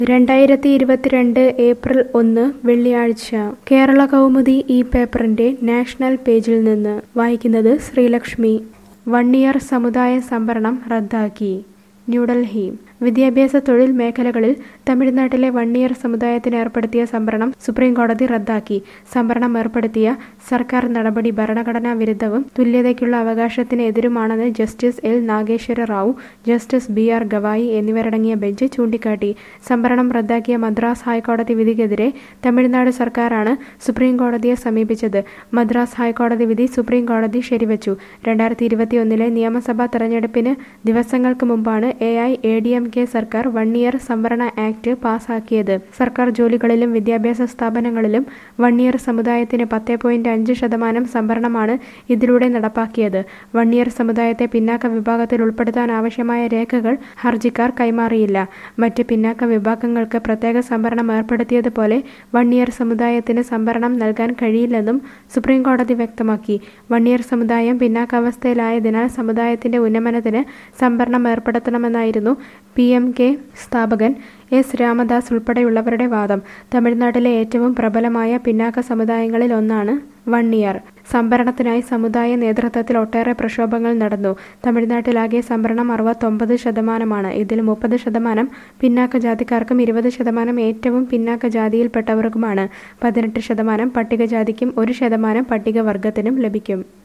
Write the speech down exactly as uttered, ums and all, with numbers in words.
രണ്ടായിരത്തി ഇരുപത്തിരണ്ട് ഏപ്രിൽ ഒന്ന് വെള്ളിയാഴ്ച കേരള കൗമുദി ഈ പേപ്പറിന്റെ നാഷണൽ പേജിൽ നിന്ന് വായിക്കുന്നത് ശ്രീലക്ഷ്മി. വൺ ഇയർ സമുദായ സംവരണം റദ്ദാക്കി. ന്യൂഡൽഹി. വിദ്യാഭ്യാസ തൊഴിൽ മേഖലകളിൽ തമിഴ്നാട്ടിലെ വൺ ഇയർ സമുദായത്തിന് ഏർപ്പെടുത്തിയ സംവരണം സുപ്രീം കോടതി റദ്ദാക്കി. സംവരണം ഏർപ്പെടുത്തിയ സർക്കാർ നടപടി ഭരണഘടനാ വിരുദ്ധവും തുല്യതയ്ക്കുള്ള അവകാശത്തിന് എതിരുമാണെന്ന് justice L Nageswara Rao, justice B R Gavai എന്നിവരടങ്ങിയ ബെഞ്ച് ചൂണ്ടിക്കാട്ടി. സംവരണം റദ്ദാക്കിയ മദ്രാസ് ഹൈക്കോടതി വിധിക്കെതിരെ തമിഴ്നാട് സർക്കാരാണ് സുപ്രീം കോടതിയെ സമീപിച്ചത്. മദ്രാസ് ഹൈക്കോടതി വിധി സുപ്രീം കോടതി ശരിവച്ചു. രണ്ടായിരത്തി ഇരുപത്തിയൊന്നിലെ നിയമസഭാ തെരഞ്ഞെടുപ്പിന് ദിവസങ്ങൾക്ക് മുമ്പാണ് A I A D M K സർക്കാർ വൺ ഇയർ സംവരണ ആക്ട് പാസാക്കിയത്. സർക്കാർ ജോലികളിലും വിദ്യാഭ്യാസ സ്ഥാപനങ്ങളിലും വൺ ഇയർ സമുദായത്തിന് പത്ത് പോയിന്റ് അഞ്ച് ശതമാനം സംവരണമാണ് ഇതിലൂടെ നടപ്പാക്കിയത്. വൺ ഇയർ സമുദായത്തെ പിന്നാക്ക വിഭാഗത്തിൽ ഉൾപ്പെടുത്താൻ ആവശ്യമായ രേഖകൾ ഹർജിക്കാർ കൈമാറിയില്ല. മറ്റ് പിന്നാക്ക വിഭാഗങ്ങൾക്ക് പ്രത്യേക സംവരണം ഏർപ്പെടുത്തിയതുപോലെ വൺ ഇയർ സമുദായത്തിന് സംവരണം നൽകാൻ കഴിയില്ലെന്നും സുപ്രീം കോടതി വ്യക്തമാക്കി. വൺ ഇയർ സമുദായം പിന്നാക്കാവസ്ഥയിലായതിനാൽ സമുദായത്തിന്റെ ഉന്നമനത്തിന് സംവരണം ഏർപ്പെടുത്തണമെന്നായിരുന്നു പി എം കെ സ്ഥാപകൻ എസ് രാമദാസ് ഉൾപ്പെടെയുള്ളവരുടെ വാദം. തമിഴ്നാട്ടിലെ ഏറ്റവും പ്രബലമായ പിന്നാക്ക സമുദായങ്ങളിൽ ഒന്നാണ് വൺ ഇയർ. സംവരണത്തിനായി സമുദായ നേതൃത്വത്തിൽ ഒട്ടേറെ പ്രക്ഷോഭങ്ങൾ നടന്നു. തമിഴ്നാട്ടിലാകെ സംവരണം അറുപത്തൊമ്പത് ശതമാനമാണ്. ഇതിൽ മുപ്പത് ശതമാനം പിന്നാക്ക ജാതിക്കാർക്കും ഇരുപത് ശതമാനം ഏറ്റവും പിന്നാക്ക ജാതിയിൽപ്പെട്ടവർക്കുമാണ്. പതിനെട്ട് ശതമാനം പട്ടികജാതിക്കും ഒരു ശതമാനം പട്ടികവർഗത്തിനും ലഭിക്കും.